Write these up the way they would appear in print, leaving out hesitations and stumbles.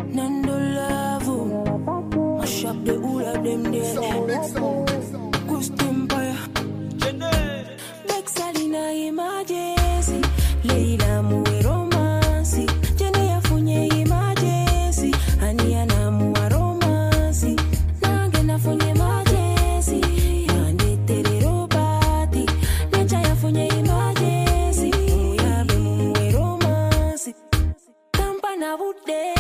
Nando love, mash up the whole of them there. Ghost Empire, Dexalina emergency, Leila muwe romancy, Jene yafunye emergency, Ania na muwa romancy, Nange nafunye emergency, Mande tere robati, Nencha yafunye emergency, Muyabe muwe romancy, Tampa na bude.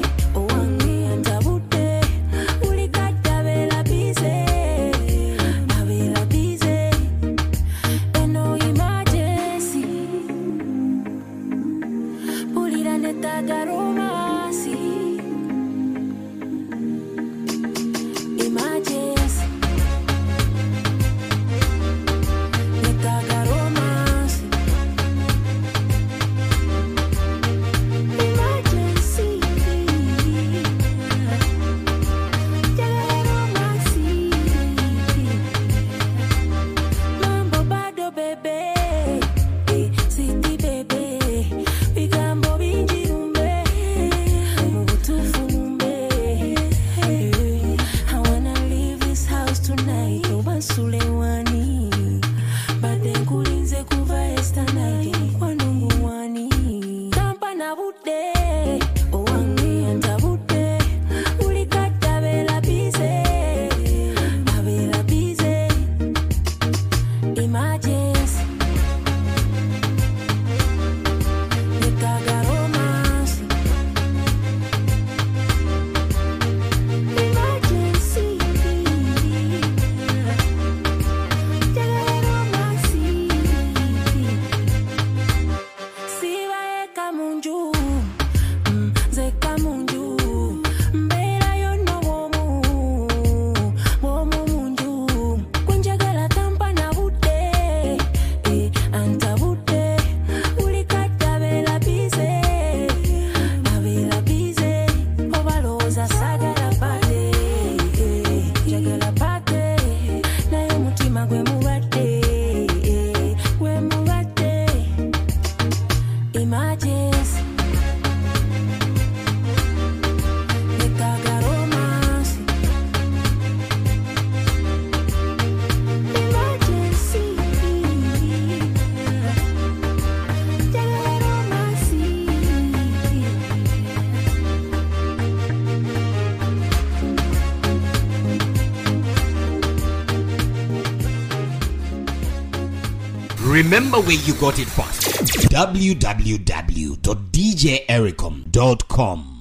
Remember where you got it from. www.djericom.com